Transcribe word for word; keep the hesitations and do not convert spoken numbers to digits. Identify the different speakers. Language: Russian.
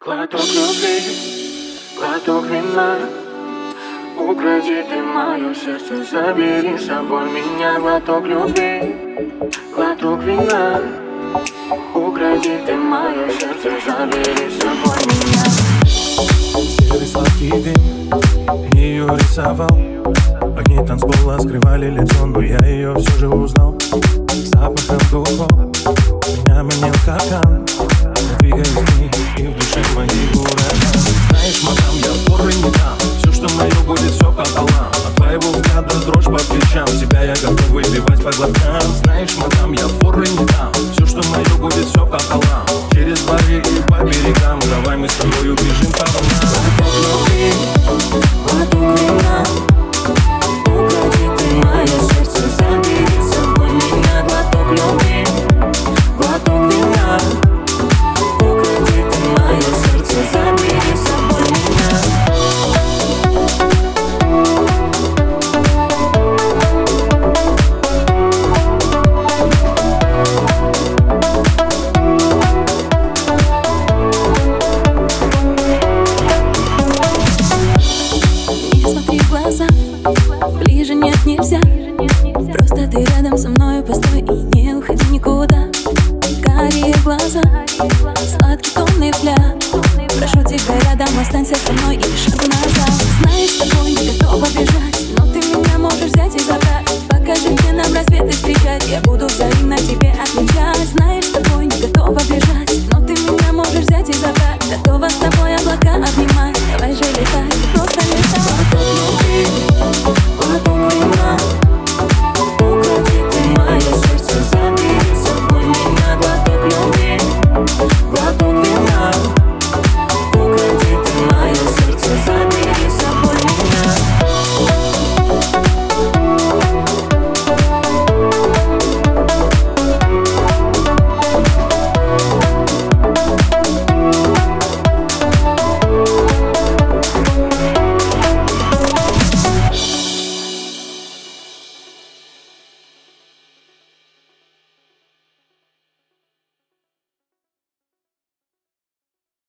Speaker 1: Глоток любви, глоток вина. Укради ты мое сердце, забери с собой меня. Глоток любви, глоток вина. Укради ты мое сердце, забери с собой меня.
Speaker 2: Серый сладкий дым ее рисовал. Огни танцпола скрывали лицо, но я ее все же узнал. Запахом духов меня манил капкан. Двигаюсь к ней, и в душе моей ураган. Знаешь, мадам, я форы не дам. Все, что мое, будет все пополам. От твоего взгляда дрожь по плечам. Тебя я готов выбивать по глоткам. Знаешь, мадам, я форы не дам. Все, что мое, будет все пополам. Через дворы и по берегам. Давай мы с тобой убежим по волнам.
Speaker 1: Глоток любви, глоток вина. Укради ты мое сердце, забери с собой меня. Глоток любви, глоток вина. Укради ты мое сердце, забери с собой меня.
Speaker 3: Не смотри в глаза, ближе нет, нельзя. Просто ты рядом со мной, постой и не уходи никуда. Карие глаза, сладкий томный взгляд. Прошу тебя рядом, останься со мной и ни шагу назад. Знаешь, с тобой не готова бежать, но ты меня можешь взять и забрать. Покажи, где нам рассветы встречать, я буду взаимно тебе отвечать. Знаешь, с тобой не готова бежать,